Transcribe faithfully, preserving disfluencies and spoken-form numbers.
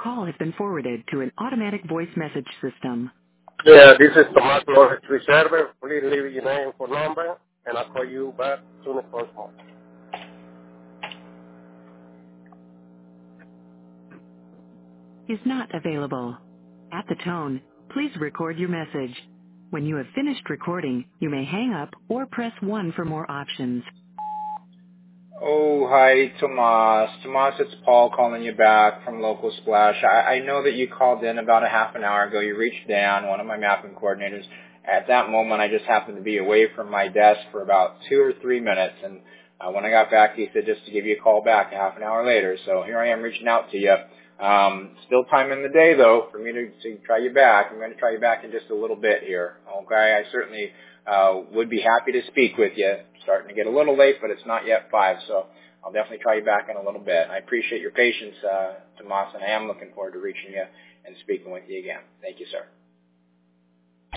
call has been forwarded to an automatic voice message system. Yeah, this is Tomas Flores Reserve. Please leave your name for number, and I'll call you back as soon as possible. Is not available. At the tone, please record your message. When you have finished recording, you may hang up or press one for more options. Oh, hi, Tomas. Tomas, it's Paul calling you back from Local Splash. I, I know that you called in about a half an hour ago. You reached Dan, one of my mapping coordinators. At that moment, I just happened to be away from my desk for about two or three minutes, and uh, when I got back, he said just to give you a call back a half an hour later. So here I am reaching out to you. Um, still time in the day, though, for me to, to try you back. I'm going to try you back in just a little bit here. Okay, I certainly uh, would be happy to speak with you. Starting to get a little late, but it's not yet five, so I'll definitely try you back in a little bit. I appreciate your patience, uh, Tomas, and I am looking forward to reaching you and speaking with you again. Thank you, sir.